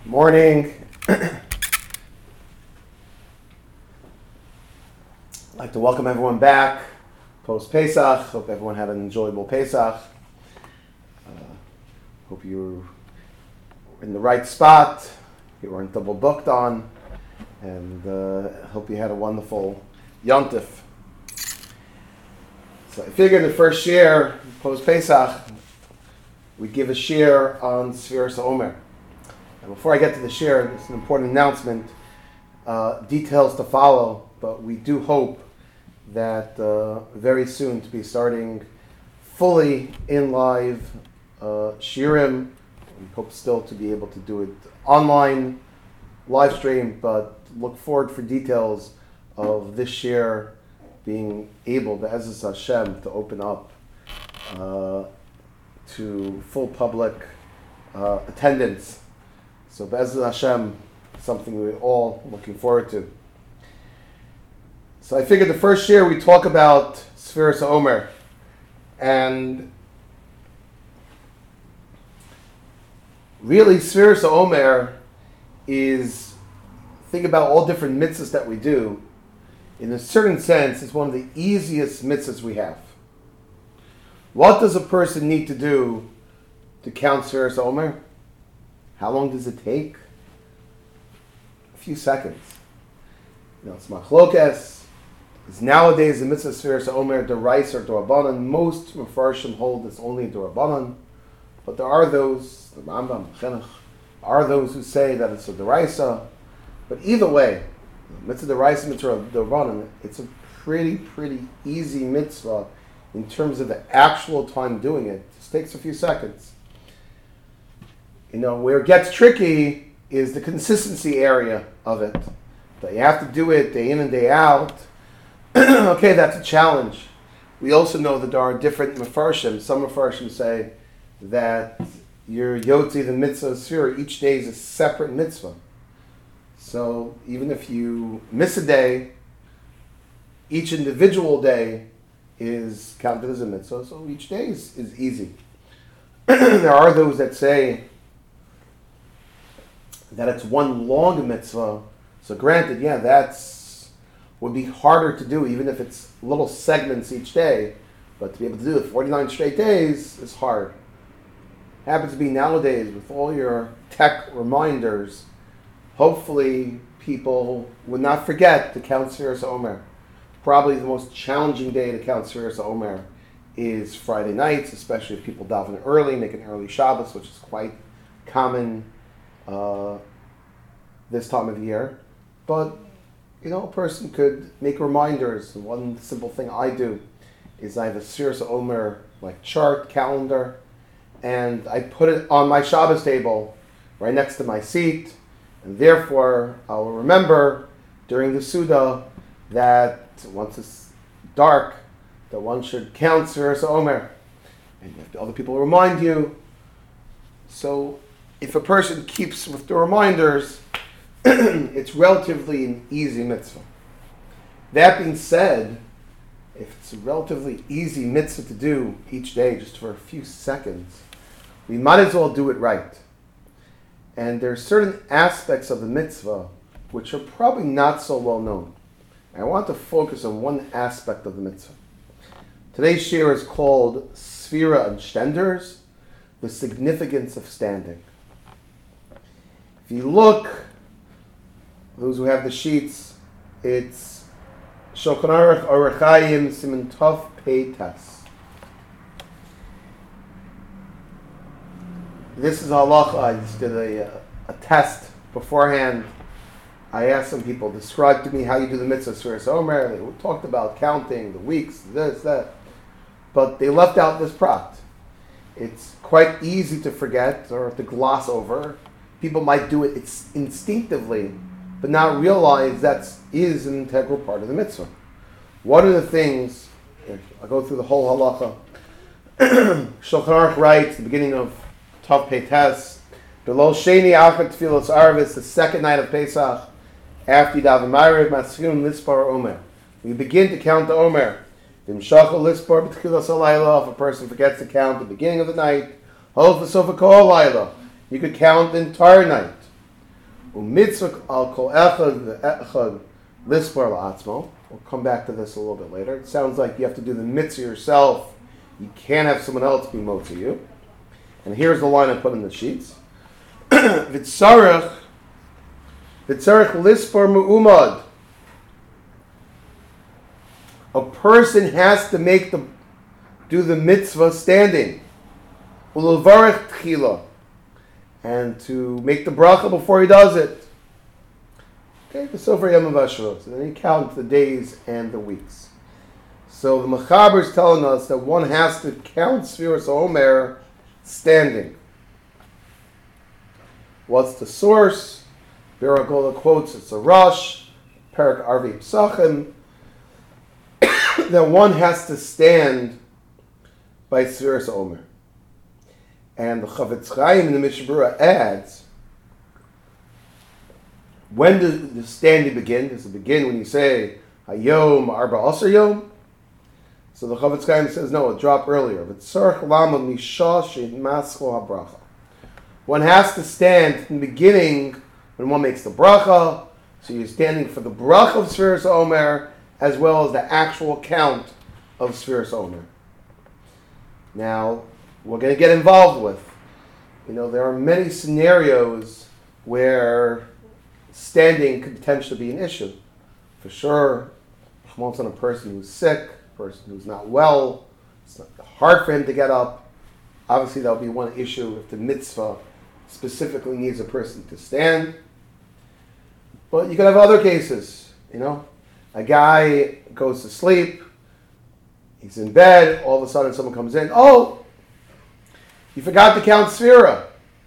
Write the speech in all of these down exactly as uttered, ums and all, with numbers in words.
Morning. I'd like to welcome everyone back post-Pesach. Hope everyone had an enjoyable Pesach. Uh, hope you were in the right spot. You weren't double booked on. And uh, hope you had a wonderful Yontif. So I figured the first share, post-Pesach, we'd give a share on Sfiras HaOmer. And before I get to the share, there's an important announcement. Uh, details to follow, but we do hope that uh, very soon to be starting fully in live uh, shirim. We hope still to be able to do it online, live stream, but look forward for details of this share being able, Be'ezus Hashem, to open up uh, to full public uh, attendance. So Be'ezus Hashem, something we're all looking forward to. So I figured the first year we talk about Sfiras HaOmer, and really Sfiras HaOmer is, think about all different mitzvahs that we do. In a certain sense, it's one of the easiest mitzvahs we have. What does a person need to do to count Sfiras HaOmer? How long does it take? A few seconds. You know, it's machlokes. Because nowadays the mitzvah Sfiras HaOmer, D'oraisa or D'Rabbanan, most Mefarshim hold it's only D'Rabbanan, but there are those, the Rambam, Chinuch, are those who say that it's a D'oraisa. But either way, mitzvah D'oraisa, mitzvah D'Rabbanan, it's a pretty, pretty easy mitzvah in terms of the actual time doing it. It just takes a few seconds. You know, where it gets tricky is the consistency area of it. That you have to do it day in and day out. Okay, that's a challenge. We also know that there are different mefarshim. Some mefarshim say that your yotzi, the mitzvah sfira, each day is a separate mitzvah. So even if you miss a day, each individual day is counted as a mitzvah. So each day is, is easy. There are those that say that it's one long mitzvah. So granted, yeah, that's would be harder to do even if it's little segments each day. But to be able to do it forty-nine straight days is hard. Happens to be nowadays with all your tech reminders, hopefully people would not forget to count Sfiras HaOmer. Probably the most challenging day to count Sfiras HaOmer is Friday nights, especially if people daven early, make an early Shabbos, which is quite common Uh, this time of year. But, you know, a person could make reminders. One simple thing I do is I have a Sfiras HaOmer like chart, calendar, and I put it on my Shabbos table right next to my seat, and therefore I will remember during the Suda that once it's dark, that one should count Sfiras HaOmer. And if other people remind you. So if a person keeps with the reminders, it's relatively an easy mitzvah. That being said, if it's a relatively easy mitzvah to do each day, just for a few seconds, we might as well do it right. And there are certain aspects of the mitzvah which are probably not so well known. I want to focus on one aspect of the mitzvah. Today's shir is called Sfira and Shtenders, the significance of standing. If you look, those who have the sheets, it's Shulchan Aruch Orach Chaim Siman Tov Pei Tes. This is halacha. I just did a, a test beforehand. I asked some people, describe to me how you do the mitzvah Sfiras HaOmer. They talked about counting the weeks, this, that. But they left out this prat. It's quite easy to forget or to gloss over. People might do it it's instinctively, but not realize that is an integral part of the mitzvah. What are the things? I'll go through the whole halacha. Shulchan Aruch writes, the beginning of Tov Pei Tes, Below Sheni Achad Tfilas Arvis, the second night of Pesach, after Daven Ma'ariv, Masfirim Lispar Omer. We begin to count the Omer. V'imshachal Lispar B'tchilas Halayla, if a person forgets to count the beginning of the night, Hol V'sofa Kol Halayla. You could count the entire night. Umitzvah al kol echad ve'echad lispar la'atzmo. We'll come back to this a little bit later. It sounds like you have to do the mitzvah yourself. You can't have someone else be motzi you. And here's the line I put in the sheets. V'tzarech v'tzarech lispar mu'umad. A person has to make the do the mitzvah standing. Ulevarech tchila. And to make the bracha before he does it. Okay, the Sofer Yom HaShavuos. And then you count the days and the weeks. So the Mechaber is telling us that one has to count Sfiras Omer standing. What's the source? Biragola quotes, it's a Rush, Perak Arvi Psachim, that one has to stand by Sfiras Omer. And the Chavetz Chaim in the Mishnah Berurah adds, when does the standing begin? Does it begin when you say, Hayom Arba Asar Yom? So the Chavetz Chaim says, no, it dropped earlier. One has to stand in the beginning when one makes the bracha. So you're standing for the bracha of Sfiras Omer as well as the actual count of Sfiras Omer. Now, we're going to get involved with. You know, there are many scenarios where standing could potentially be an issue. For sure, once on a person who's sick, a person who's not well, it's not hard for him to get up. Obviously, that'll be one issue if the mitzvah specifically needs a person to stand. But you could have other cases, you know. A guy goes to sleep, he's in bed, all of a sudden someone comes in, oh, you forgot to count Sfira.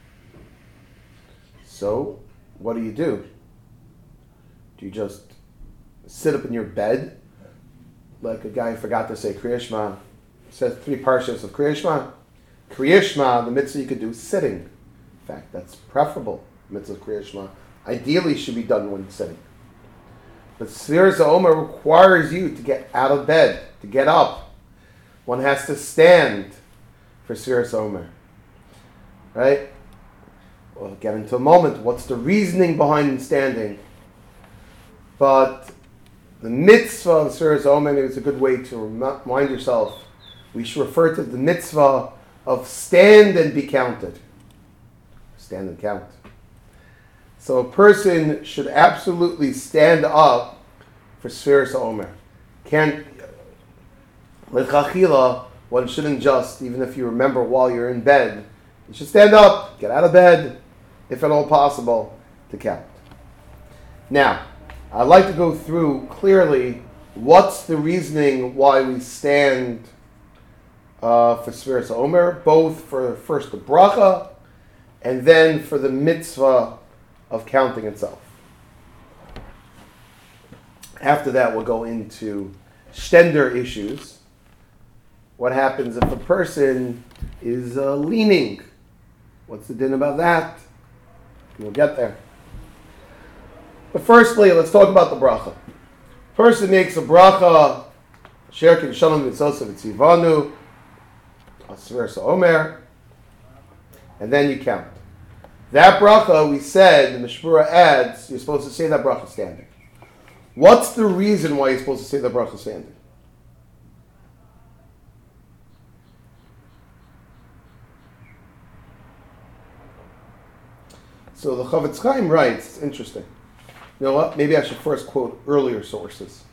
So, what do you do? Do you just sit up in your bed, like a guy who forgot to say Kriya Shema? Says three parshas of Kriya Shema. Kriya Shema, the mitzvah you could do sitting. In fact, that's preferable, mitzvah of Kriya Shema. Ideally should be done when sitting. But Sfiras Omer requires you to get out of bed, to get up. One has to stand for Sfiras Omer. Right? We'll get into a moment. What's the reasoning behind standing? But the mitzvah of Sfiras Omer is a good way to remind yourself. We should refer to the mitzvah of stand and be counted. Stand and count. So a person should absolutely stand up for Sfiras Omer. Can't, l'chachila, one shouldn't just, even if you remember while you're in bed, you should stand up, get out of bed, if at all possible, to count. Now, I'd like to go through clearly what's the reasoning why we stand uh, for Sfiras Omer, both for first the bracha, and then for the mitzvah of counting itself. After that, we'll go into stender issues. What happens if a person is uh, leaning? What's the din about that? We'll get there. But firstly, let's talk about the bracha. Person makes a bracha, Sherkin Shalom Mitzosav Tzivanu, Sfiras Omer, and then you count. That bracha, we said, the Mishnah Berurah adds, you're supposed to say that bracha standing. What's the reason why you're supposed to say that bracha standing? So the Chavetz Chaim writes, it's interesting. You know what? Maybe I should first quote earlier sources.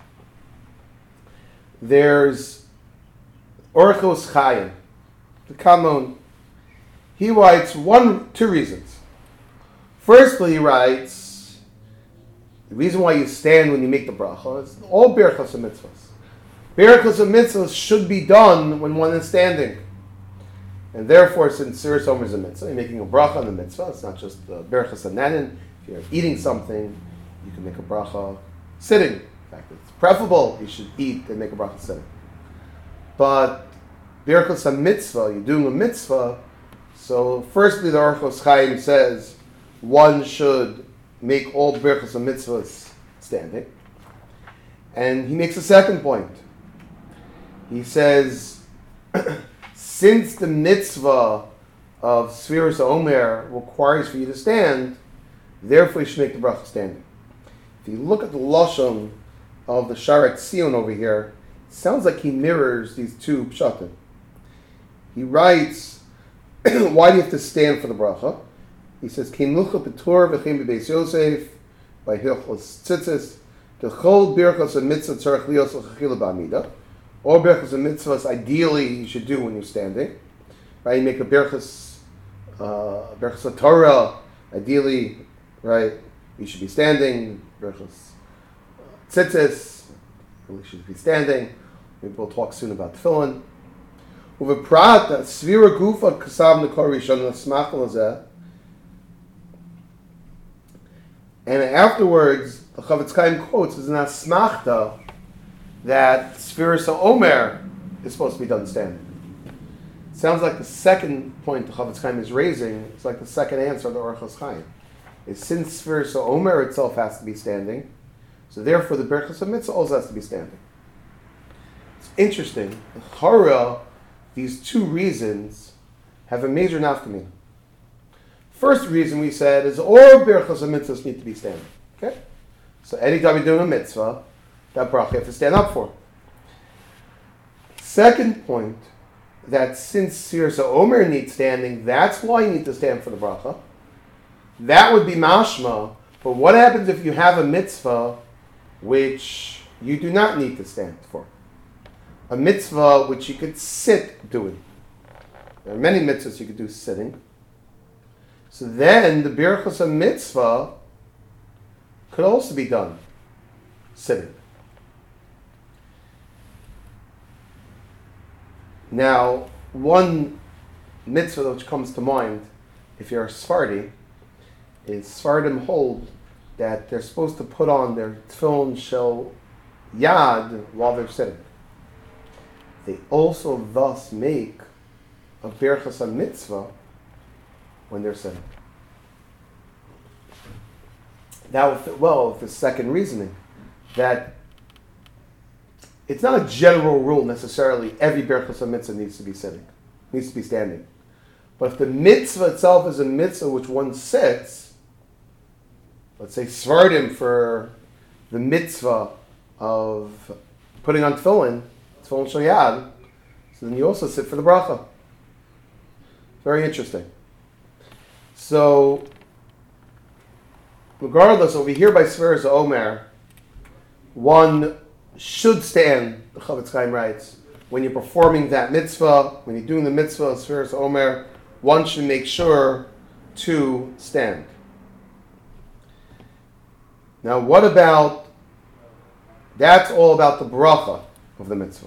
There's Orchos Chaim, the Kamon. He writes one, two reasons. Firstly, he writes, the reason why you stand when you make the bracha is all berachos and mitzvahs. Berachos and mitzvahs should be done when one is standing. And therefore, since Sfiras Omer is a mitzvah, you're making a bracha on the mitzvah. It's not just the berachos and nanin. If you're eating something, you can make a bracha sitting. In fact, it's preferable you should eat and make a bracha sitting. But berachos and mitzvah, you're doing a mitzvah. So, firstly, the Orchos Chaim says one should make all berachos and mitzvahs standing. And he makes a second point. He says, since the mitzvah of Sfiras Omer requires for you to stand, Therefore, you should make the bracha standing. If you look at the lashon of the Sharet Sion over here, it sounds like he mirrors these two pshatim. He writes, why do you have to stand for the bracha? He says, "Ki nucha b'tor v'chem b'beis Yosef by hilchos tzitzis the chol birchos and mitzvah tzarech lios l'chachila b'amida." Or birchos and mitzvahs ideally you should do when you're standing. Right? You make a birchos, uh, birchos Torah. Ideally, right? You should be standing. Birchos tzitzis. You should be standing. Maybe we'll talk soon about tefillin. Uveprat svira gufa kasav nekor rishon l'smach l'zeh. And afterwards, the Chavetz Chaim quotes as an asmachta that Sfiras HaOmer is supposed to be done standing. Sounds like the second point the Chavetz Chaim is raising. It's like the second answer of the Orchos Chaim. Is since Sfiras HaOmer itself has to be standing, so therefore the Berachos HaMitzvah also has to be standing. It's interesting. The Chara, these two reasons have a major nafkamina. First reason we said is all berachos mitzvahs need to be standing. Okay, so anytime you're doing a mitzvah, that bracha you have to stand up for. Second point, that since Sfiras HaOmer needs standing, that's why you need to stand for the bracha. That would be mashma. But what happens if you have a mitzvah which you do not need to stand for? A mitzvah which you could sit doing. There are many mitzvahs you could do sitting. So then the Birchos HaMitzvah could also be done sitting. Now, one mitzvah which comes to mind, if you're a Sephardi, is Sephardim hold that they're supposed to put on their tefillin shel yad while they're sitting. They also thus make a Birchos HaMitzvah when they're sitting. That would fit well with the second reasoning, that it's not a general rule necessarily every Birchos HaMitzvah needs to be sitting, needs to be standing. But if the mitzvah itself is a mitzvah which one sits, let's say Svardim for the mitzvah of putting on tefillin, tefillin shel yad, so then you also sit for the bracha. Very interesting. So, regardless, over here by Sfiras HaOmer, one should stand, the Chavetz Chaim writes, when you're performing that mitzvah, when you're doing the mitzvah of Sfiras HaOmer, one should make sure to stand. Now, what about, that's all about the bracha of the mitzvah.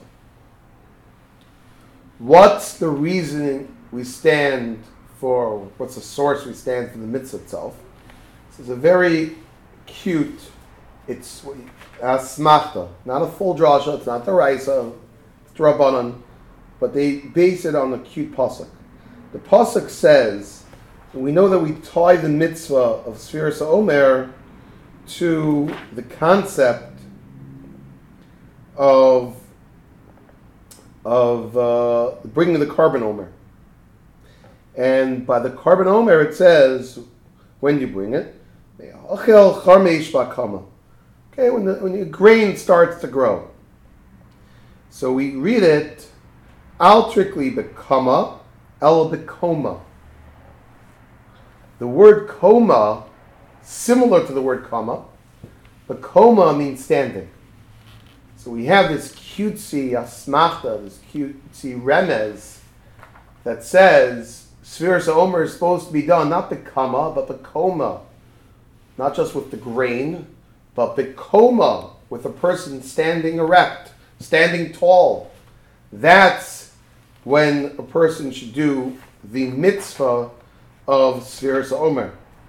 What's the reason we stand for, what's the source we stand for the mitzvah itself? This is a very cute, it's asmachta, not a full drasha, it's not the raisa, it's Rabbanan, but they base it on a cute pasuk. The pasuk says, we know that we tie the mitzvah of Sfiras HaOmer to the concept of of uh, bringing the carbon omer. And by the carbon omer, it says, when you bring it, okay, when the, when the grain starts to grow. So we read it, al trikli bekama, el bekoma. The word koma, similar to the word kama, but koma means standing. So we have this cutesy asmachta, this cutesy remez, that says Sfiras HaOmer is supposed to be done not bekama, but bekoma. Not just with the grain, but bekoma, with a person standing erect, standing tall. That's when a person should do the mitzvah of Sfiras HaOmer.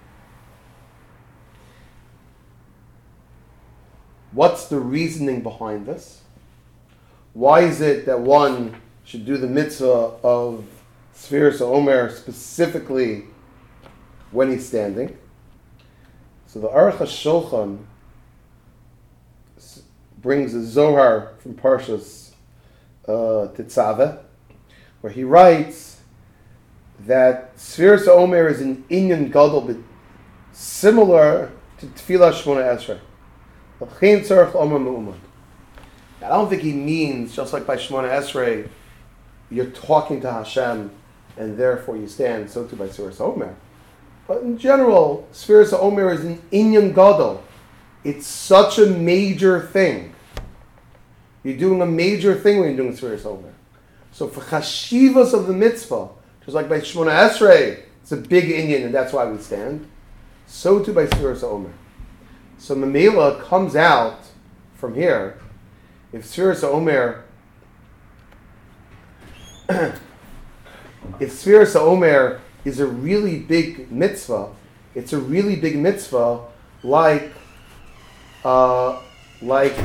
What's the reasoning behind this? Why is it that one should do the mitzvah of Sfiras HaOmer specifically when he's standing? So the Aruch HaShulchan brings a Zohar from Parshas uh, Tetzaveh, where he writes that Sfiras HaOmer is an inyan gadol similar to Tefillah Shmona Esrei. I don't think he means, just like by Shmona Esrei, you're talking to Hashem and therefore you stand, so too by Sfiras Omer. But in general, Sfiras Omer is an Inyan Gadol. It's such a major thing. You're doing a major thing when you're doing Sfiras Omer. So for Chashivas of the mitzvah, just like by Shmona Esrei, it's a big Inyan and that's why we stand, so too by Sfiras Omer. So Mamela comes out from here, if Sfiras Omer if Sfiras Omer is a really big mitzvah, it's a really big mitzvah like uh, like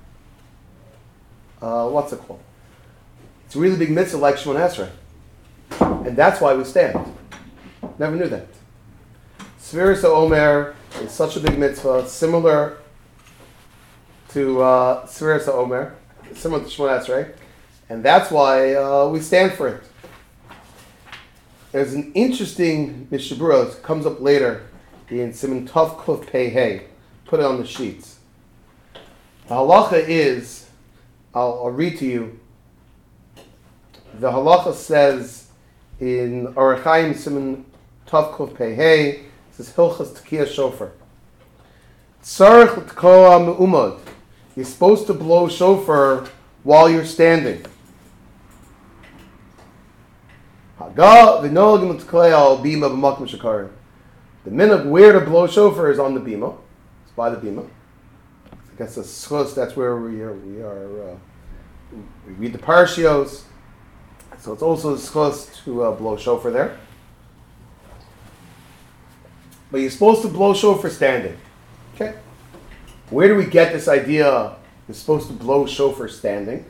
uh, what's it called? It's a really big mitzvah like Shmona Esrei. And that's why we stand. Never knew that. Sfiras Omer is such a big mitzvah, similar to uh, Sfiras Omer, similar to Shmona Esrei, and that's why uh, we stand for it. There's an interesting Mishnah Berurah that comes up later in Siman Tov Kuf Pei Hey. Put it on the sheets. The halacha is, I'll, I'll read to you. The halacha says in Orach Chaim Siman Tov Kuf Pei Hey, it says Hilchas Tekiya Shofar. Tzarich l'tkoa me'umad. You're supposed to blow shofar while you're standing. The minhag where to blow shofar is on the bima. It's by the bima. I guess the schus, that's where we are. We are. Uh, we read the parshios, so it's also the schus to uh, blow shofar there. But you're supposed to blow shofar standing. Okay. Where do we get this idea? You're supposed to blow shofar standing.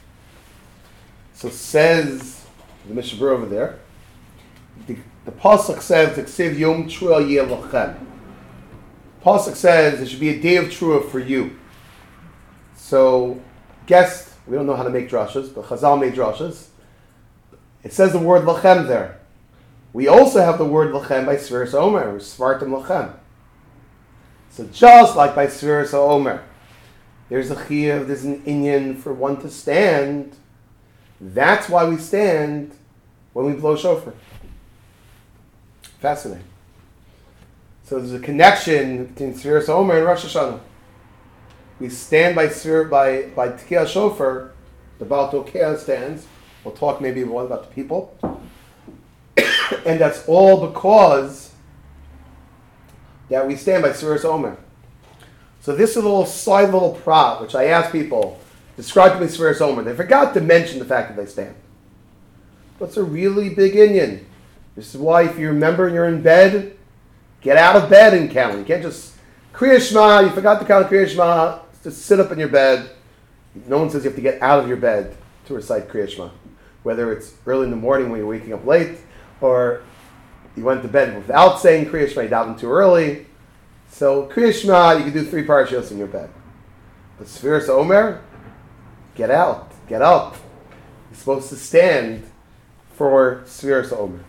So says the Mishnah Berurah over there. The, the pasuk says, "Ksiv Yom Trua Yeh Lachem." Pasuk says it should be a day of Trua for you. So, guess we don't know how to make drashas, but Chazal made drashas. It says the word Lachem there. We also have the word Lachem by Sfiras Omer, or Svartim Lachem. So just like by Sfiras Omer, there's a chiyuv, there's an inyan for one to stand. That's why we stand when we blow shofar. Fascinating. So there's a connection between Sfiras Omer and Rosh Hashanah. We stand by Sfir, by by Tekiya Shofar. The Baal Tokea stands. We'll talk maybe more about the people, and that's all because that we stand by Sfiras Omer. So this is a little side little prop, which I asked people, describe to me Sfiras Omer. They forgot to mention the fact that they stand. But it's a really big inyan. This is why if you remember and you're in bed, get out of bed and count. You can't just, Kriya Shema, you forgot to count Kriya Shema, just sit up in your bed. No one says you have to get out of your bed to recite Kriya Shema. Whether it's early in the morning when you're waking up late, or you went to bed without saying Kriya Shema, you davened too early. So Kriya Shema, you can do three parashiyos in your bed. But Sfiras Omer, get out, get up. You're supposed to stand for Sfiras Omer.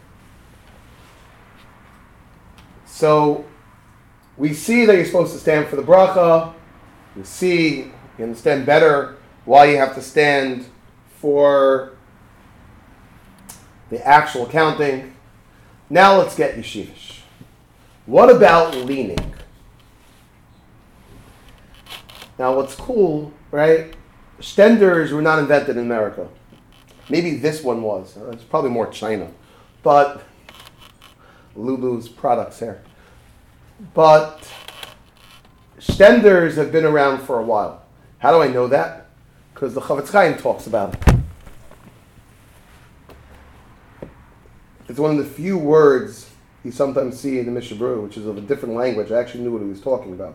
So we see that you're supposed to stand for the bracha. You see, you understand better why you have to stand for the actual counting. Now let's get yeshivish. What about leaning? Now what's cool, right? Stenders were not invented in America. Maybe this one was. It's probably more China. But Lulu's products here. But Stenders have been around for a while. How do I know that? Because the Chavetz Chaim talks about it. It's one of the few words you sometimes see in the Mishnah Berurah, which is of a different language. I actually knew what he was talking about.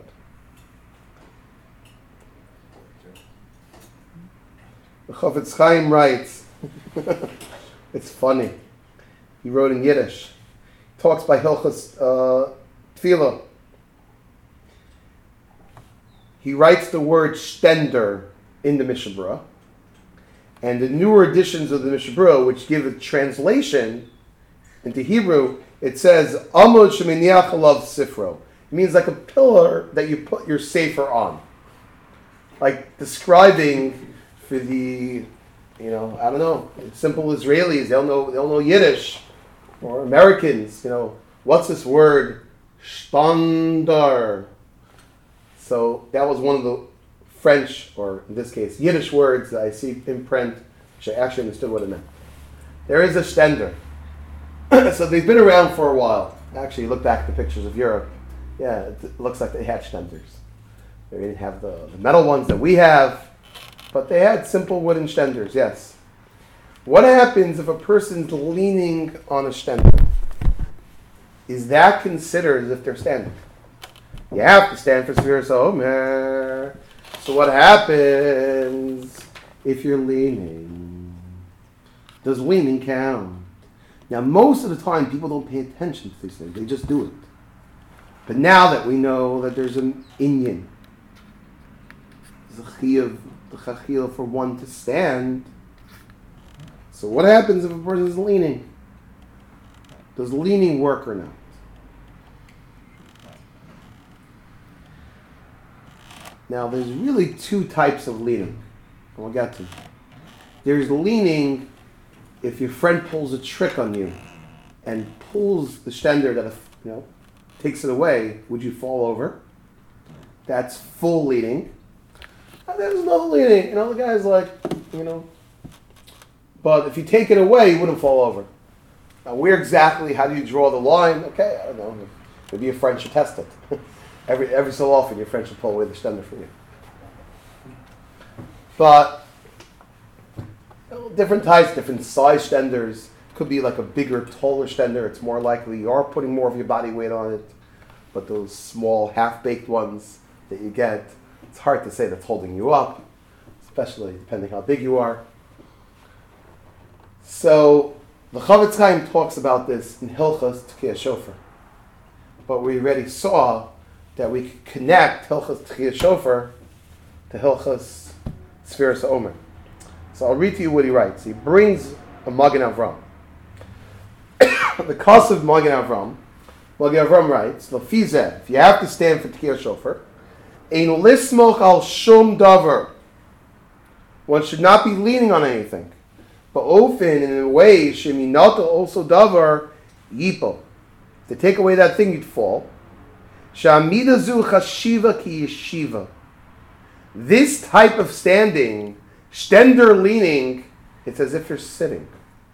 The Chavetz Chaim writes, it's funny. He wrote in Yiddish. He talks by Hilchas uh, Tefillah. He writes the word Stender in the Mishnah Berurah. And the newer editions of the Mishnah Berurah, which give a translation into Hebrew, It says, Amud sheminiach alav sifro. It means like a pillar that you put your sefer on. Like describing for the, you know, I don't know, simple Israelis, they'll know, they'll know Yiddish, or Americans, you know, what's this word? Standard. So that was one of the French, or in this case, Yiddish words that I see in print, which I actually understood what it meant. There is a stender. So they've been around for a while. Actually, look back at the pictures of Europe. Yeah, it looks like they had stenders. They didn't have the, the metal ones that we have, but they had simple wooden stenders, yes. What happens if a person's leaning on a stender? Is that considered as if they're standing? You have to stand for Sfiras HaOmer. So what happens if you're leaning? Does leaning count? Now, most of the time, people don't pay attention to these things. They just do it. But now that we know that there's an inyan, there's a chiyuv, the chachil for one to stand. So what happens if a person is leaning? Does leaning work or not? Now, there's really two types of leaning. And we'll get to. There's leaning if your friend pulls a trick on you and pulls the stender that, you know, takes it away, would you fall over? That's full leaning. And there's no leaning. You know, the guy's like, you know, but if you take it away, you wouldn't fall over. Now, where exactly, how do you draw the line? Okay, I don't know. Maybe your friend should test it. every every so often, your friend should pull away the stender for you. But different types, different size stenders. Could be like a bigger, taller stender. It's more likely you are putting more of your body weight on it. But those small, half-baked ones that you get, it's hard to say that's holding you up, especially depending how big you are. So the Chavetz Chaim talks about this in Hilchos Tchiyas Shofar. But we already saw that we could connect Hilchos Tchiyas Shofar to Hilchos Sfiras HaOmer. So I'll read to you what he writes. He brings a Magen Avram. The cost of Magen Avram, Magen Avram writes, Lefizeh, if you have to stand for Tchiyas Shofar, ein lismoch al shum davar. One should not be leaning on anything. But often, in a way, sheminata also davar yipo. To take away that thing, you'd fall. Sha'amida zu chashiva ki yeshiva. This type of standing, stender leaning, it's as if you're sitting.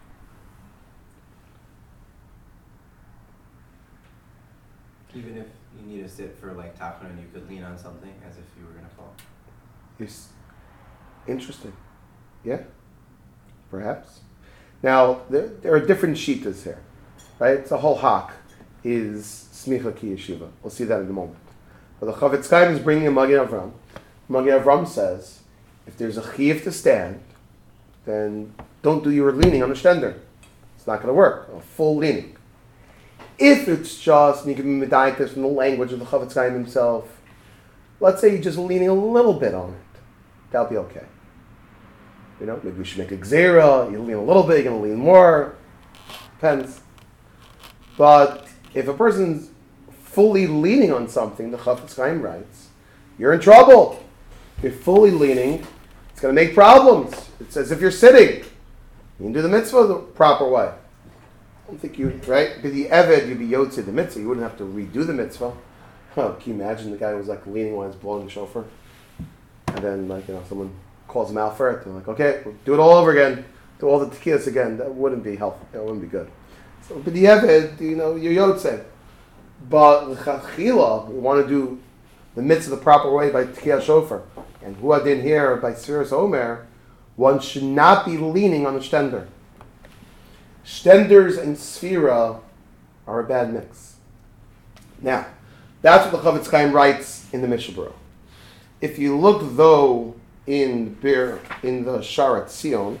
Even if you need to sit for like tachanun, you could lean on something as if you were going to fall. Yes. Interesting. Yeah. Perhaps. Now, there, there are different shitas here. Right? It's a whole hak is smicha ki yeshiva. We'll see that in a moment. But the Chavetz Chaim is bringing a Magen Avram. Magen Avram says, if there's a chiyuv to stand, then don't do your leaning on the stender. It's not going to work. A full leaning. If it's just, and you can be medayek from the language of the Chavetz Chaim himself, let's say you're just leaning a little bit on it. That'll be okay. You know, maybe we should make a gzera. You lean a little bit, you're going to lean more. Depends. But if a person's fully leaning on something, the Chavetz Chaim writes, you're in trouble. If you're fully leaning, it's going to make problems. It's as if you're sitting. You can do the mitzvah the proper way. I don't think you, right? Because the Eved, you'd be Yotze the mitzvah. You wouldn't have to redo the mitzvah. Oh, can you imagine the guy was like leaning while he's blowing the shofar? And then, like, you know, someone calls him out for it. They're like, okay, we'll do it all over again. Do all the tekilas again. That wouldn't be helpful. That wouldn't be good. So, but the Eved, you know, you're Yotze. But the Chachila, we want to do the mitzvah the proper way by Tchiyas Shofar. And Huadin here, by Sfiras HaOmer, one should not be leaning on the stender. Stenders and Sfira are a bad mix. Now, that's what the Chavetz Chaim writes in the Mishnah Berurah. If you look, though, in Bir, in the Sharat Sion,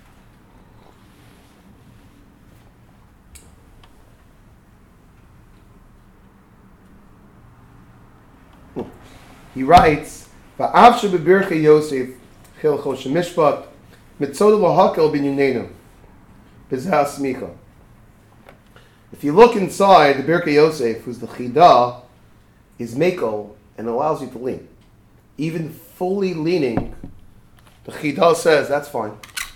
he writes, "Va'av shebebirchei Yosef chilcho shemishpat mitzod lahakel b'nyunenu b'zeh smicha." If you look inside the Birkei Yosef, who's the Chida, is Mekel and allows you to lean. Even fully leaning, the Chida says that's fine.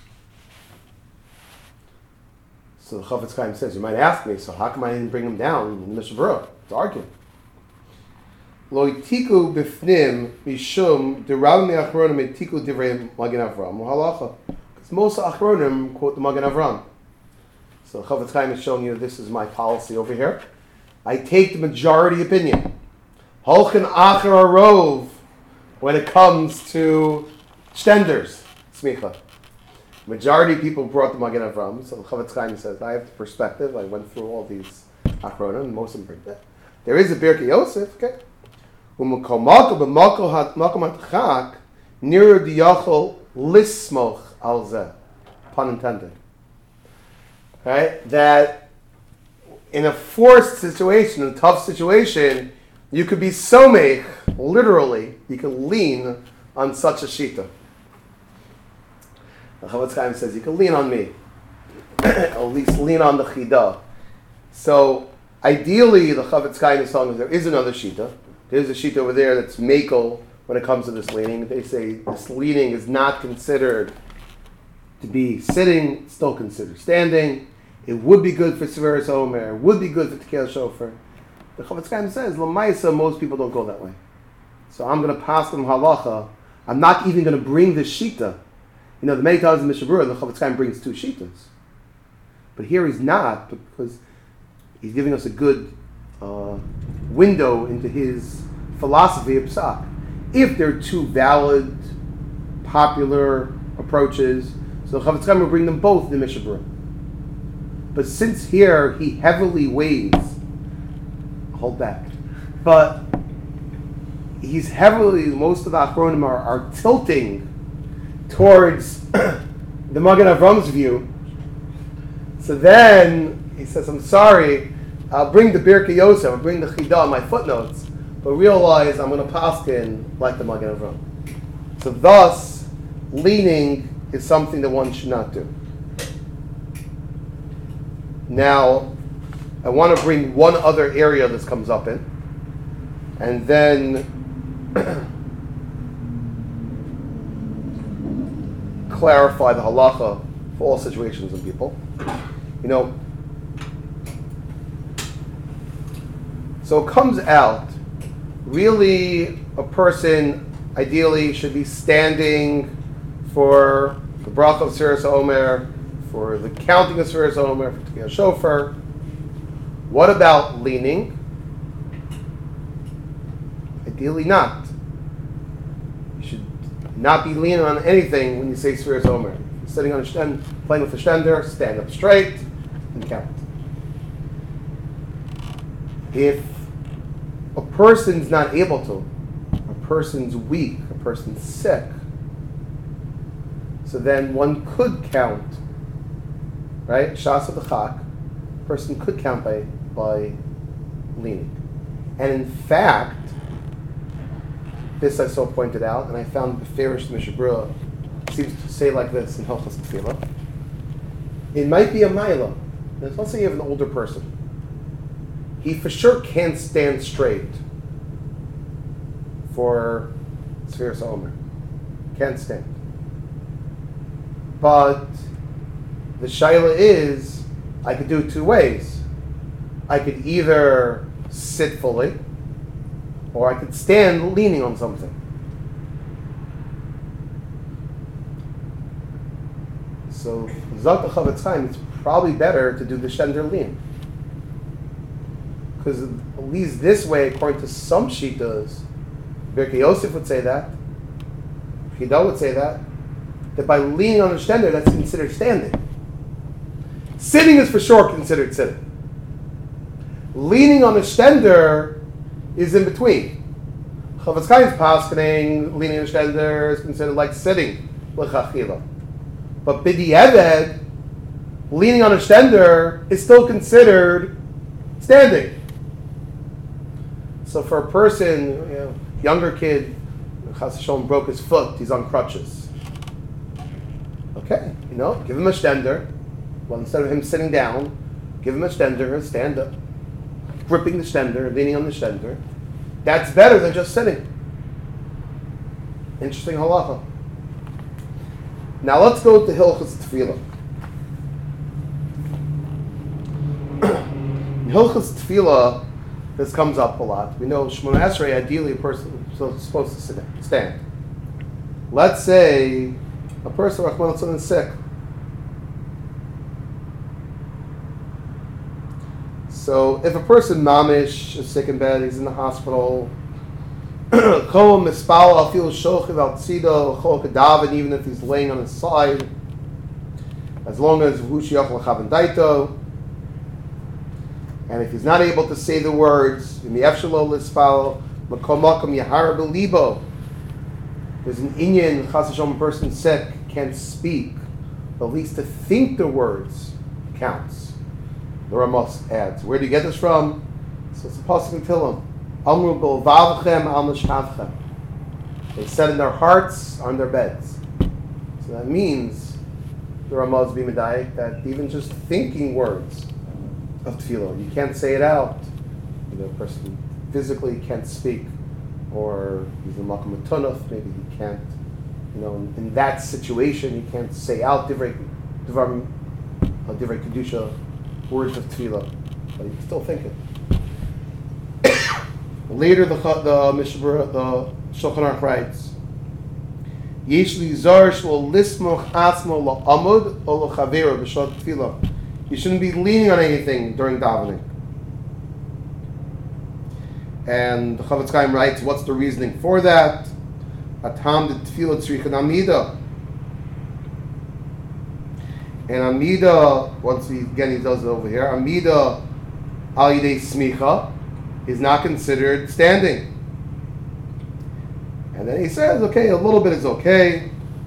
So the Chafetz Chaim says, you might ask me, so how come I didn't bring him down in the Mishnah Berurah? It's arguing. Lo itiku b'fnim mishum derab me'achronim itiku divrei Magen Avram halacha. Because most achronim quote the Magen Avram. So Chafetz Chaim is showing you this is my policy over here. I take the majority opinion. Holchen acher arov when it comes to shtenders. Smicha. Majority of people brought the Magen Avram. So Chafetz Chaim says, I have the perspective. I went through all these achronim, and most of them bring that. There is a Birkei Yosef, okay? Umukol b'makom hatchak niru diyachol lismoch al zeh. Pun intended. Right? That in a forced situation, a tough situation, you could be somech, literally, you can lean on such a shita. The Chafetz Chaim says, you can lean on me. At least lean on the Chida. So, ideally, the Chafetz Chaim is telling us there is another shita. There's a shita over there that's mekel when it comes to this leaning. They say this leaning is not considered to be sitting, it's still considered standing. It would be good for Severis Omer, it would be good for Tekel Shofar. The Chafetz Chaim says, L'maisa, most people don't go that way. So I'm going to pass them halacha. I'm not even going to bring the shita. You know, the many times in Mishnah Berurah, the Chafetz Chaim brings two shitas. But here he's not, because he's giving us a good uh, window into his philosophy of Psak. If there are two valid, popular approaches, so the Chafetz Chaim will bring them both in the Mishnah Berurah. But since here he heavily weighs, hold back, but he's heavily, most of the Achronim are, are tilting towards the Magen Avram's view. So then he says, I'm sorry, I'll bring the Birkei Yosef, I'll bring the Chida in my footnotes, but realize I'm going to paskin like the Magen Avram. So thus, leaning is something that one should not do. Now, I want to bring one other area this comes up in, and then clarify the halacha for all situations and people. You know, so it comes out, really a person ideally should be standing for the bracha of Severis Omer, for the counting of Severis Omer, for Tekel Shofar. What about leaning? Ideally not. You should not be leaning on anything when you say Severis Omer. You're sitting on a stand, playing with a stender, stand up straight and count. If a person's not able to, a person's weak, a person's sick, so then one could count, right? Shasa b'chak, a person could count by, by leaning. And in fact, this I saw pointed out, and I found the Farish Mishnah Berurah seems to say like this in Hilchos Tefillah. It might be a Maila. Let's say you have an older person. He for sure can't stand straight for Severis Omer. Can't stand. But the shaila is, I could do it two ways. I could either sit fully, or I could stand leaning on something. So, Zak Chafetz Chaim, it's probably better to do the shender lean. Because at least this way, according to some shitas, Birkei Yosef would say that, Chida would say that, that by leaning on the stender, that's considered standing. Sitting is for sure considered sitting. Leaning on the stender is in between. Chafetz Chaim's paskening, leaning on the stender is considered like sitting, l'chachila. But b'di'eved, leaning on a stender is still considered standing. So for a person, you know, younger kid, Chas V'Shalom broke his foot, he's on crutches. Okay, you know, give him a stender. Well, instead of him sitting down, give him a stender, stand up, gripping the stender, leaning on the stender. That's better than just sitting. Interesting halacha. Now let's go to Hilchos Tefillah. In Hilchos Tefillah, this comes up a lot. We know Shemona Esrei, ideally a person is supposed to sit, stand. Let's say a person, Rachmana litzlan, is sick. So if a person mamish is sick in bed, he's in the hospital, even if he's laying on his side, as long as and if he's not able to say the words, in the Efshalo Lispal, Makomakam Yahara Belibo, there's an Inyan, Chasashom, person sick, can't speak, but at least to think the words counts. The Ramos adds. Where do you get this from? So it's a pasuk in Tehillim. Amru b'levavchem al nishhavchem. They said in their hearts, on their beds. So that means, the Ramaz b'medayik, that even just thinking words of tefillah, you can't say it out. The person physically can't speak, or he's in makom atunuf, maybe he can't, you know, in, in that situation, he can't say out divrei divrei divrei kedusha, words of tefillah, but he can still think it. Later, the the Mishabura, the Shulchan Aruch writes, "Yesh li zar shlo lismoch atzmo la'amud o l'chaveru b'shot tefillah." You shouldn't be leaning on anything during davening. And the Chavetz Chaim writes, what's the reasoning for that? Atam de tefillah tzrichan amida. And amida, once he, again he does it over here, amida al yidei smicha is not considered standing. And then he says, okay, a little bit is okay.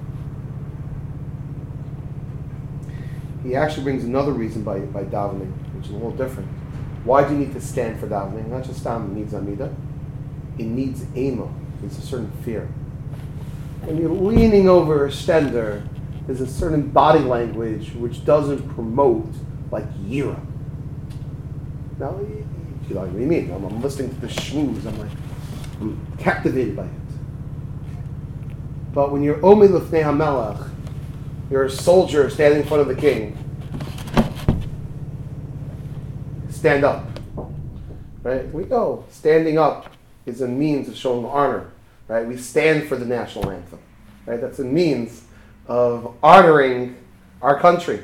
He actually brings another reason by, by davening, which is a little different. Why do you need to stand for davening? Not just davening needs amida. It needs ema. There's a certain fear. When you're leaning over a stender, there's a certain body language which doesn't promote like yira. Now, you know what I mean? I'm, I'm listening to the shmooze. I'm like, I'm captivated by it. But when you're omi l'fnei hamelach, you're a soldier standing in front of the king. Stand up. Right? We go. Standing up is a means of showing honor. Right? We stand for the national anthem. Right? That's a means of honoring our country.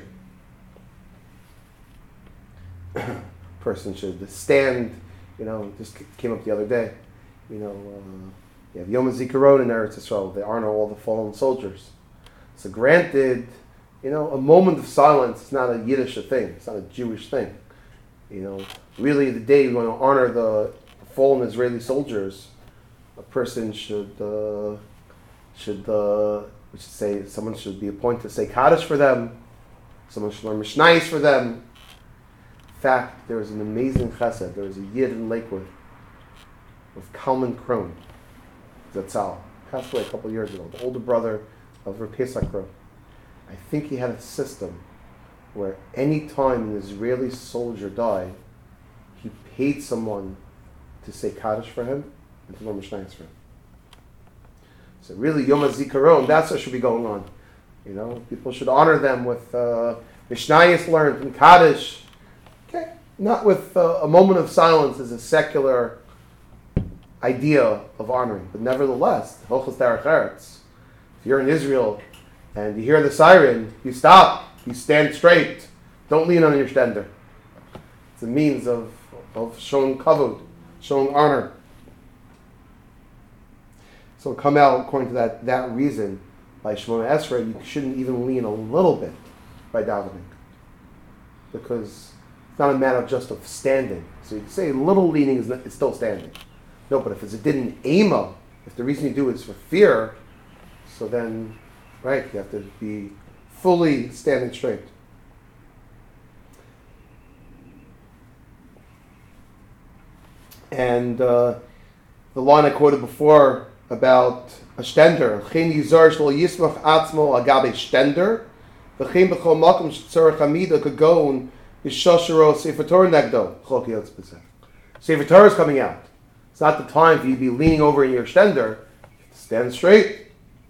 Person should stand, you know, just came up the other day, you know, uh, you have Yom HaZikaron in Eretz Yisrael. They honor all the fallen soldiers. So granted, you know, a moment of silence is not a Yiddish thing. It's not a Jewish thing. You know, really the day you want to honor the fallen Israeli soldiers, a person should, uh, should, uh, we should say, someone should be appointed to say Kaddish for them. Someone should learn Mishnayos for them. In fact, there was an amazing chesed. There was a Yid in Lakewood with Kalman Krohn, Zatzal, passed away a couple of years ago, the older brother of Rav Pesach Krohn. I think he had a system where any time an Israeli soldier died, he paid someone to say Kaddish for him and to learn Mishnayos for him. So really, Yom HaZikaron, that's what should be going on. You know, people should honor them with uh, Mishnayos learned and Kaddish. Okay, not with uh, a moment of silence as a secular idea of honoring, but nevertheless, Hilchos Derech Eretz. If you're in Israel and you hear the siren, you stop, you stand straight, don't lean on your stender. It's a means of, of showing kavod, showing honor. So come out according to that, that reason, by Shemona Esrei, you shouldn't even lean a little bit by davening, because it's not a matter just of standing. So you can say a little leaning is, not, is still standing. No, but if it's a din ema, if the reason you do it is for fear, so then, right, you have to be fully standing straight. And uh, the line I quoted before about a stender, "Chen yizar shlo yismach atzmo agabe stender, v'chen b'chol makom shetzorech amida kagon Yishashiro Sefer Torah Negdo. Chalok Yotz B'Zeh. Sefer Torah is coming out. It's not the time for you to be leaning over in your extender. Stand straight.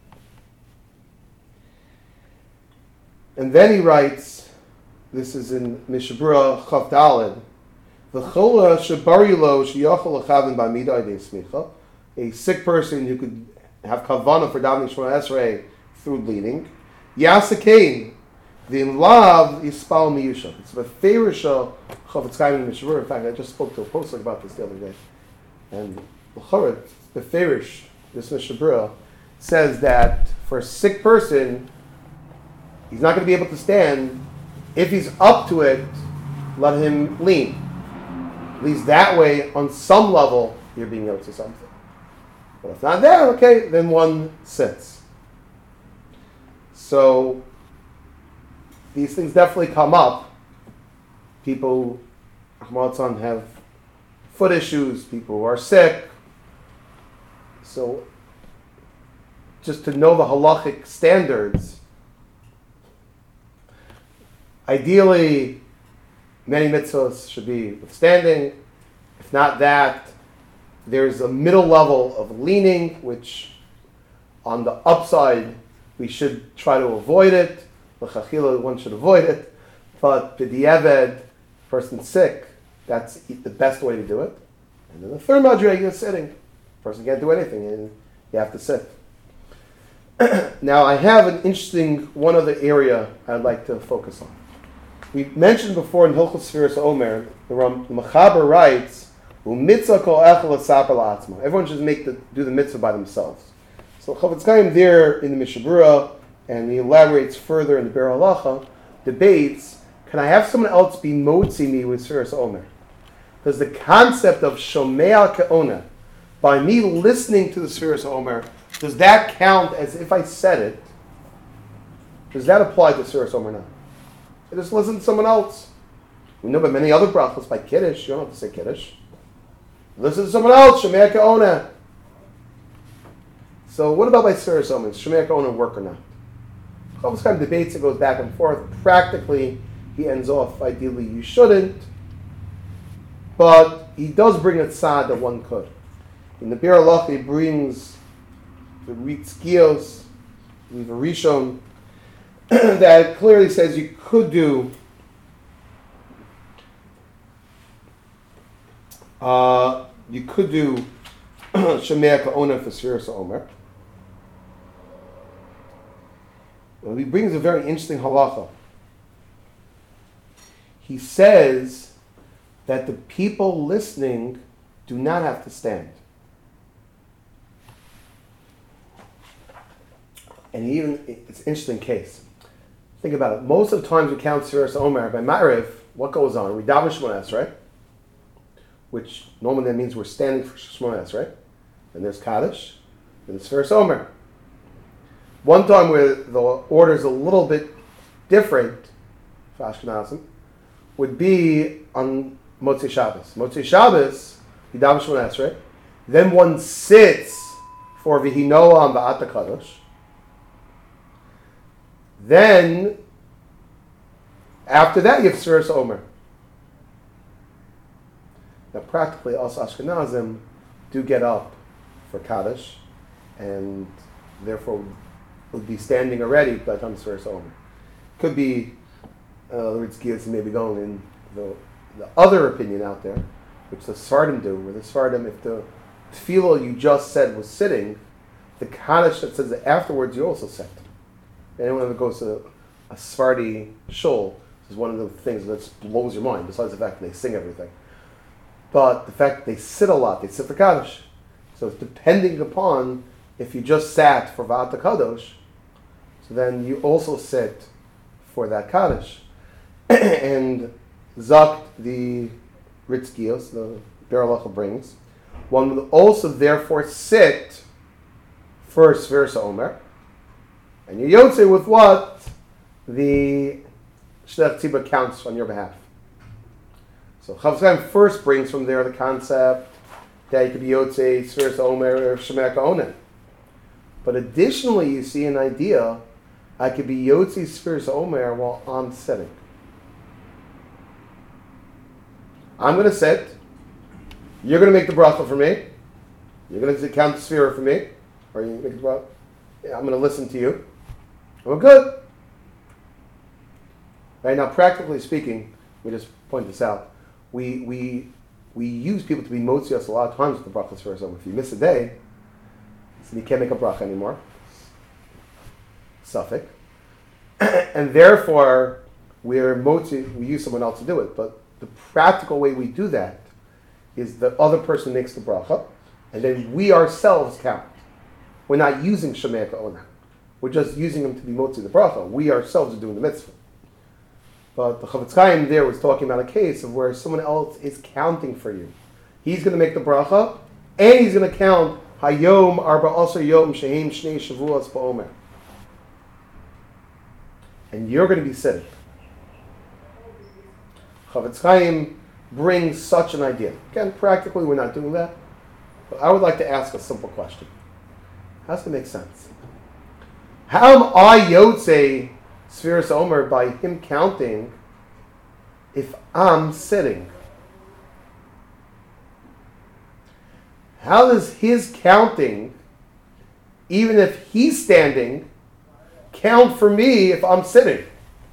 And then he writes, this is in Mishabura Chav Daled, V'chola shebarilo sheyachol lechavin b'amida idei smicha, a sick person who could have kavana for davening Shemona Esrei through leaning. Yasakein, the lav yispal miyusha. It's a feirisha Chavetz Chaim in Mishabura. In fact, I just spoke to a posting about this the other day. And the the Ferish, this Mishabura, says that for a sick person, he's not going to be able to stand. If he's up to it, let him lean. At least that way, on some level, you're being able to something. But if not there, okay, then one sits. So these things definitely come up. People, Ahmad have foot issues, people who are sick. So just to know the halachic standards, ideally, many mitzvahs should be withstanding. If not that, there's a middle level of leaning, which on the upside, we should try to avoid it. L'chachila, one should avoid it. But b'diavad, person sick, that's the best way to do it. And then the third madrega is sitting. Person can't do anything, and you have to sit. Now, I have an interesting one other area I'd like to focus on. We mentioned before in Hilchos Sfiras Omer, the Ram the Mechaber writes, "U'mitzvah kol echel esaper la'atzma." Everyone should make the do the mitzvah by themselves. So Chavetz Chaim there in the Mishabura, and he elaborates further in the Ber Halacha, debates, can I have someone else be motzi me with Sfiras Omer? Does the concept of Shomea Ke'ona, by me listening to the Sfiras Omer, does that count as if I said it? Does that apply to Sfiras Omer now? I just listen to someone else. We know by many other brachos, by Kiddush, you don't have to say Kiddush. Listen to someone else, Shomea Ke'ona. So what about by Sfiras Omer? Does Shomea Ke'ona work or not? Chavetz Chaim debates, it goes back and forth. Practically, he ends off, ideally you shouldn't. But he does bring a tzad that one could. In the Ber Halacha, he brings the Ritzkios, the Rishon, that clearly says you could do uh, you could do Shomea Ke'ona for Sfiras Omer. Well, he brings a very interesting halacha. He says that the people listening do not have to stand. And even, it's an interesting case. Think about it. Most of the times we count Sfiras Omer by Ma'ariv, what goes on? We daven Shemona Esrei, right? Which normally that means we're standing for Shemona Esrei, right? And there's Kaddish, and there's Sfiras Omer. One time where the order is a little bit different for Ashkenazim would be on Motzei Shabbos. Motzei Shabbos, we daven Shemona Esrei, right? Then one sits for V'hinoa on Ba'at HaKadosh. Then, after that, you have Sfiras Omer. Now, practically, us Ashkenazim do get up for Kaddish, and therefore would be standing already by the time Sfiras Omer. Could be, uh, the Ritzkias maybe going in the, the other opinion out there, which the Sfardim do, where the Sfardim, if the tefillah you just said was sitting, the Kaddish that says that afterwards you also sit. Anyone that goes to a Sephardi shul, this is one of the things that blows your mind, besides the fact that they sing everything. But the fact that they sit a lot, they sit for Kaddish. So it's depending upon if you just sat for Va'at HaKadosh, so then you also sit for that Kaddish. And Zakt, the Ritzkios, the Ber Halacha brings, one would also therefore sit for Sfiras Omer. And you yotze with what the Shliach Tzibur counts on your behalf. So Chavetz Chaim first brings from there the concept that you could be yotze Sfiras Omer or Shomea Ke'ona. But additionally, you see an idea, I could be yotze Sfiras Omer while I'm sitting. I'm going to sit. You're going to make the bracha for me. You're going to count the sphere for me. Or you make the bracha. Yeah, I'm going to listen to you. We're good. Right now, practically speaking, let me just point this out. We we we use people to be motzios a lot of times with the bracha sphere. So if you miss a day, so you can't make a bracha anymore. Suffix. And therefore, we're motzi, we use someone else to do it. But the practical way we do that is the other person makes the bracha, and then we ourselves count. We're not using Shemei Ka'ona. We're just using them to be motzi the bracha. We ourselves are doing the mitzvah. But the Chavetz Chaim there was talking about a case of where someone else is counting for you. He's going to make the bracha, and he's going to count Hayom Arba Asar Yom Shehem Shnei Shavuos Ba'omer. And you're going to be sitting. Chavetz Chaim brings such an idea. Again, practically we're not doing that. But I would like to ask a simple question. How does it make sense? How am I Yotzei Sfiras Omer by him counting if I'm sitting? How does his counting, even if he's standing, count for me if I'm sitting?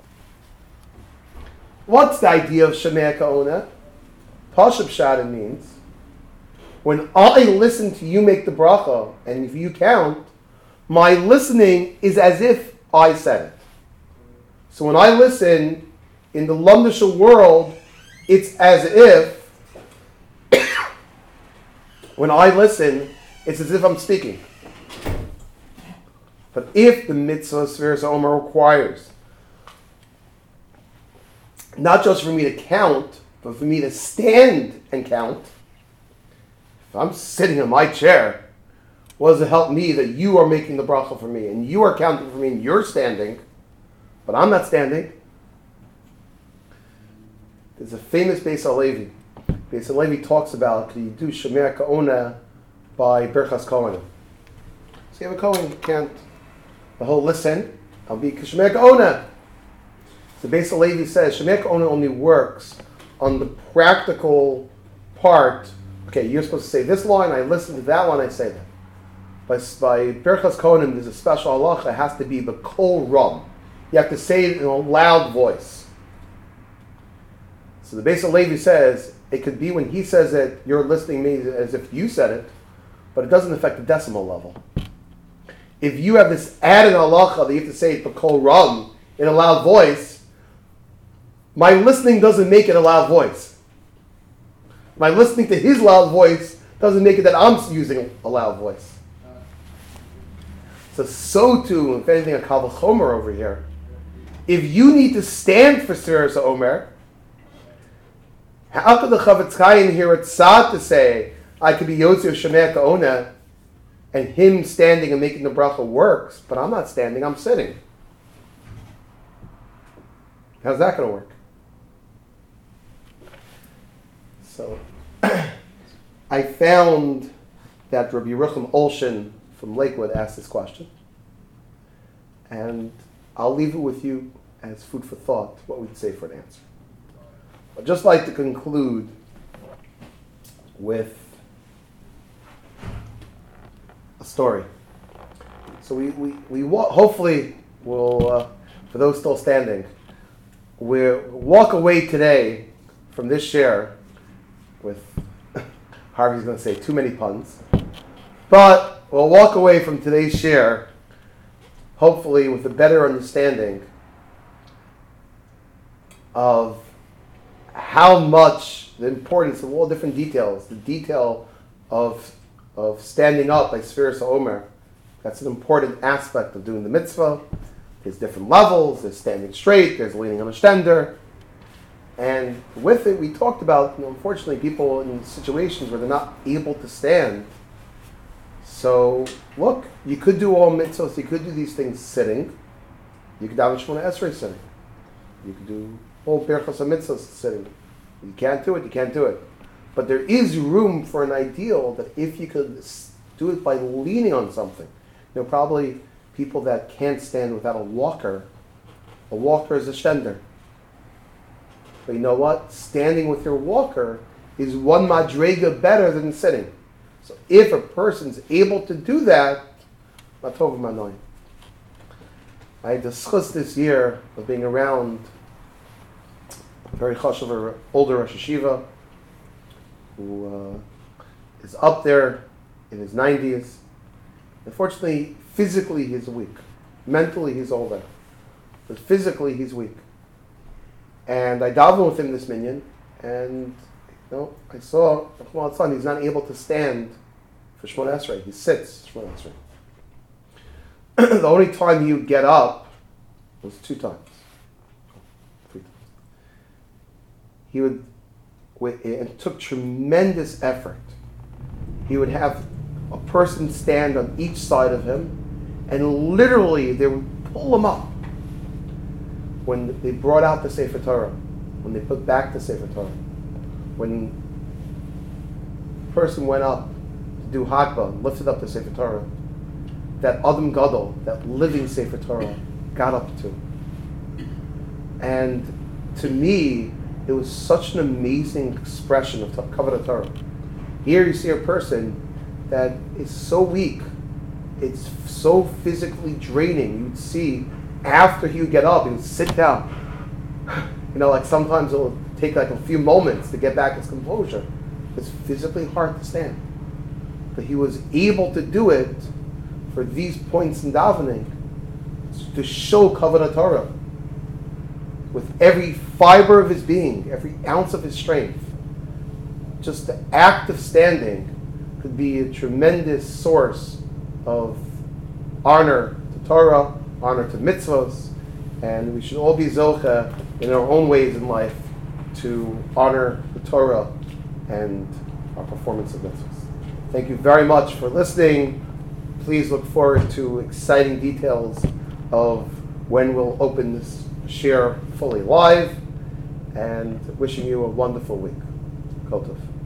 What's the idea of Shemei Ka'ona? Pashup Pshat means when I listen to you make the bracha and if you count, my listening is as if I said it. So when I listen in the Lumdisha world, it's as if when I listen, it's as if I'm speaking. But if the mitzvah Sfiras Omer requires not just for me to count, but for me to stand and count, if I'm sitting in my chair, what does it help me that you are making the bracha for me and you are counting for me and you're standing, but I'm not standing? There's a famous Beis HaLevi. Beis HaLevi talks about can you do Shemei Ka'ona by Birchas Kohanim. So you have a Kohen, you can't. The whole listen, I'll be Shemei Ka'ona. So Beis HaLevi says Shemei Ka'ona only works on the practical part. Okay, you're supposed to say this line, I listen to that one, I say that. By, by Birchas Kohanim, there's a special halacha, it has to be the kol ram. You have to say it in a loud voice. So the Beis HaLevi says, it could be when he says it, you're listening to me as if you said it, but it doesn't affect the decimal level. If you have this added halacha that you have to say it the kol ram in a loud voice, my listening doesn't make it a loud voice. My listening to his loud voice doesn't make it that I'm using a loud voice. So, so too, if anything, a Kal V'chomer over here. If you need to stand for Sfiras Omer, how could the Chavetz Chaim hear it sad to say, I could be Yotzei Shemei Ka'ona, and him standing and making the bracha works, but I'm not standing, I'm sitting. How's that going to work? So, I found that Rabbi Yerucham Olshin from Lakewood asked this question, and I'll leave it with you as food for thought, what we'd say for an answer. I'd just like to conclude with a story. So we, we, we wa- hopefully will, uh, for those still standing, we'll walk away today from this share with, Harvey's going to say too many puns, but we'll walk away from today's share hopefully with a better understanding of how much the importance of all different details, the detail of of standing up by Sfiras Omer, that's an important aspect of doing the mitzvah. There's different levels, there's standing straight, there's leaning on a stender. And with it, we talked about, you know, unfortunately, people in situations where they're not able to stand. So, look, you could do all mitzvahs, you could do these things sitting. You could daven Shemona Esrei sitting. You could do all Birchas HaMitzvahs sitting. You can't do it, you can't do it. But there is room for an ideal that if you could do it by leaning on something. You know, probably people that can't stand without a walker, a walker is a stender. But you know what? Standing with your walker is one madrega better than sitting. So if a person's able to do that, matov manoy. I discussed this year of being around a very chashuv older Rosh Hashiva who uh, is up there in his nineties. Unfortunately, physically he's weak. Mentally he's older. But physically he's weak. And I davened with him this minyan, and you know, I saw Rahman al-Tzlan, he's not able to stand for Shemona Esrei. He sits Shemona Esrei. The only time he would get up was two times. Three times. He would, it took tremendous effort. He would have a person stand on each side of him, and literally they would pull him up. When they brought out the Sefer Torah, when they put back the Sefer Torah, when a person went up to do Hakba, lifted up the Sefer Torah, that Adam Gadol, that living Sefer Torah, got up to. And to me, it was such an amazing expression of Kavod Torah. Here you see a person that is so weak, it's so physically draining. You'd see after he would get up, he would sit down. You know, like sometimes it will take like a few moments to get back his composure. It's physically hard to stand. But he was able to do it for these points in davening to show Kavod Torah with every fiber of his being, every ounce of his strength. Just the act of standing could be a tremendous source of honor to Torah, honor to mitzvos, and we should all be zocha in our own ways in life to honor the Torah and our performance of mitzvos. Thank you very much for listening. Please look forward to exciting details of when we'll open this share fully live, and wishing you a wonderful week. Kol tov.